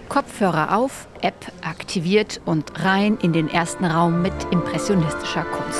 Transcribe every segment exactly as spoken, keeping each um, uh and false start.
Kopfhörer auf, App aktiviert und rein in den ersten Raum mit impressionistischer Kunst.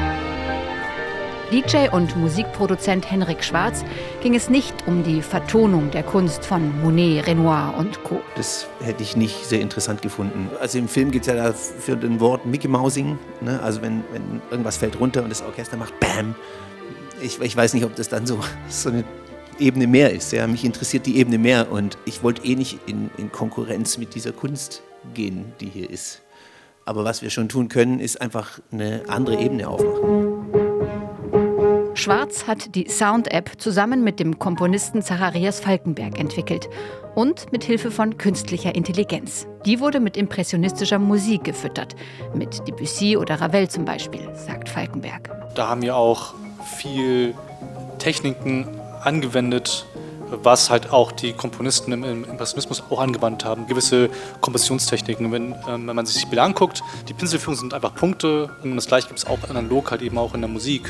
D J und Musikproduzent Henrik Schwarz ging es nicht um die Vertonung der Kunst von Monet, Renoir und Co. Das hätte ich nicht sehr interessant gefunden. Also im Film gibt es ja dafür den Wort Mickey Mousing, ne? Also wenn, wenn irgendwas fällt runter und das Orchester macht Bam. Ich, ich weiß nicht, ob das dann so, so eine Ebene mehr ist. Ja? Mich interessiert die Ebene mehr und ich wollte eh nicht in, in Konkurrenz mit dieser Kunst gehen, die hier ist. Aber was wir schon tun können, ist einfach eine andere Ebene aufmachen. Schwarz hat die Sound-App zusammen mit dem Komponisten Zacharias Falkenberg entwickelt und mit Hilfe von künstlicher Intelligenz. Die wurde mit impressionistischer Musik gefüttert, mit Debussy oder Ravel zum Beispiel, sagt Falkenberg. Da haben wir auch viel Techniken angewendet, was halt auch die Komponisten im Impressionismus auch angewandt haben. Gewisse Kompositionstechniken, wenn, ähm, wenn man sich die Bilder anguckt, die Pinselführungen sind einfach Punkte und das gleiche gibt es auch analog, halt eben auch in der Musik.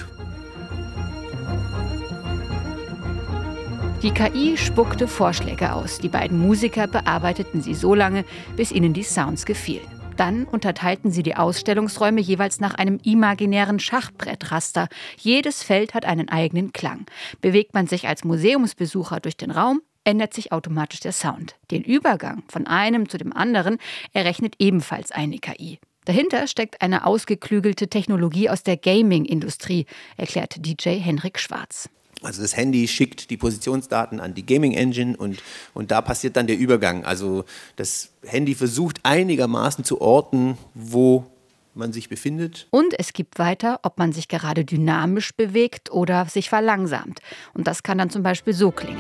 Die K I spuckte Vorschläge aus. Die beiden Musiker bearbeiteten sie so lange, bis ihnen die Sounds gefielen. Dann unterteilten sie die Ausstellungsräume jeweils nach einem imaginären Schachbrettraster. Jedes Feld hat einen eigenen Klang. Bewegt man sich als Museumsbesucher durch den Raum, ändert sich automatisch der Sound. Den Übergang von einem zu dem anderen errechnet ebenfalls eine K I. Dahinter steckt eine ausgeklügelte Technologie aus der Gaming-Industrie, erklärt D J Henrik Schwarz. Also das Handy schickt die Positionsdaten an die Gaming Engine und, und da passiert dann der Übergang. Also das Handy versucht einigermaßen zu orten, wo man sich befindet. Und es gibt weiter, ob man sich gerade dynamisch bewegt oder sich verlangsamt. Und das kann dann zum Beispiel so klingen.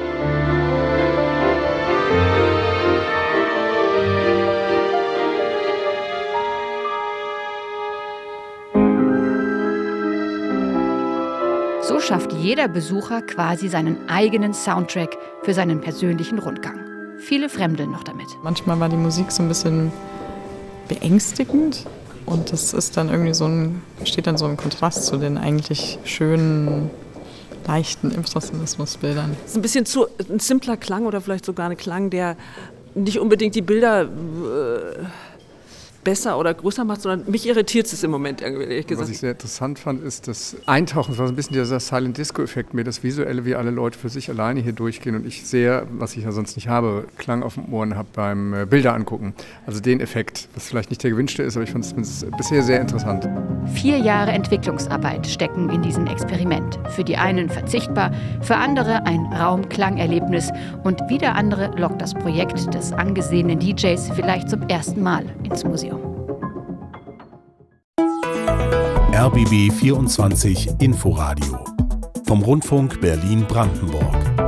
So schafft jeder Besucher quasi seinen eigenen Soundtrack für seinen persönlichen Rundgang. Viele fremdeln noch damit. Manchmal war die Musik so ein bisschen beängstigend und das ist dann irgendwie so ein, steht dann so im Kontrast zu den eigentlich schönen, leichten Impressionismusbildern. Es ist ein bisschen zu ein simpler Klang oder vielleicht sogar ein Klang, der nicht unbedingt die Bilder äh, besser oder größer macht, sondern mich irritiert es im Moment irgendwie, ehrlich gesagt. Was ich sehr interessant fand, ist das Eintauchen, das war so ein bisschen dieser Silent-Disco-Effekt, mir das Visuelle, wie alle Leute für sich alleine hier durchgehen und ich sehr, was ich ja sonst nicht habe, Klang auf den Ohren habe beim äh, Bilder angucken. Also den Effekt, was vielleicht nicht der gewünschte ist, aber ich fand es bisher sehr interessant. Vier Jahre Entwicklungsarbeit stecken in diesem Experiment. Für die einen verzichtbar, für andere ein Raum-Klangerlebnis und wieder andere lockt das Projekt des angesehenen D Js vielleicht zum ersten Mal ins Museum. R B B vierundzwanzig Inforadio vom Rundfunk Berlin-Brandenburg.